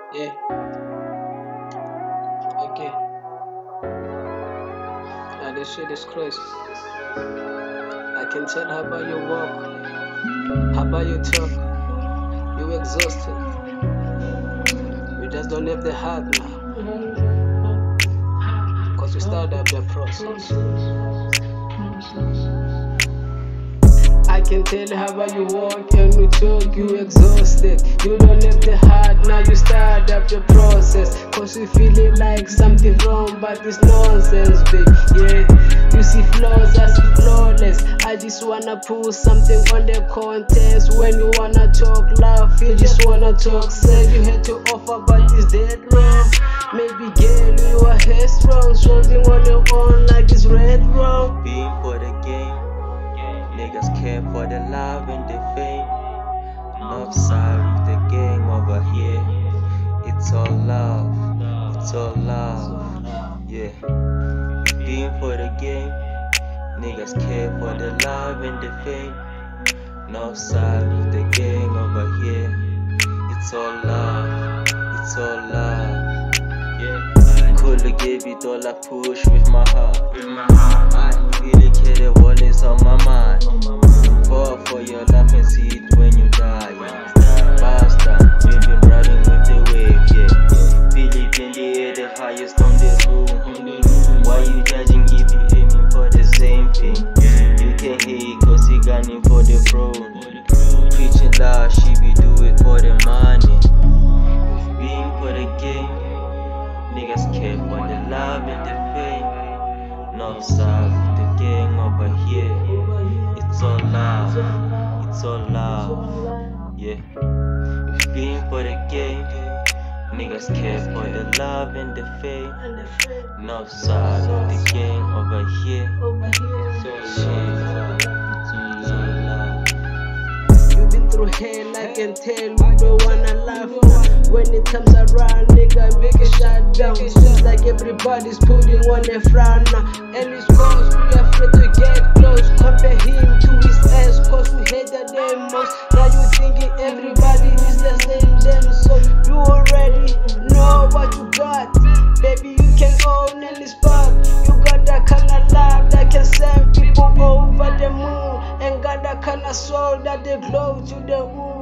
Yeah, okay. Now this shit is crazy. I can tell how about your walk, how about your talk. You exhausted. We just don't have the heart now. Cause we started up the process. I can tell how about you walk and you talk, you exhausted. You don't have the heart, now you start up the process. Cause you feeling like something wrong, but it's nonsense, babe. Yeah, you see flaws, I see flawless. I just wanna put something on the contest. When you wanna talk love, you just wanna talk sex. You had to offer, but it's dead wrong. Maybe girl, you are headstrong, solving on your own like it's red wrong. Being for the game, niggas care for the love and the fame. North side with the gang over here. It's all love, it's all love. Yeah, we being for the game, niggas care for the love and the fame. North side with the gang over here. It's all love, it's all love. Yeah, coulda gave it all I push with my heart. I really care the world is on my mind. Fall for your life and see it when you die. Bastard, we've been riding with the wave, yeah. Feel it in the air, the highest on the room. Why you judging if you aiming for the same thing? You can hate cause he gunning for the throne. Preaching loud, she be do it for the money. Being for the game, niggas care for the love and the fame. North side with the gang over here. It's all love, it's all love. Yeah, if being for the game, niggas care for the love and the fame. North side with the gang over here. It's all love. You been through hell, I can tell you don't wanna laugh. When it comes around, nigga, make it shut down. Seems like everybody's putting on a frown now. And it's cause we afraid to get close. Compare him to his ass, cause we hated them most. Now you thinking everybody is the same, them. So you already know what you got. Baby, you can own any spot. You got that kind of love that can send people over the moon. And got that kind of soul that they glow to the moon.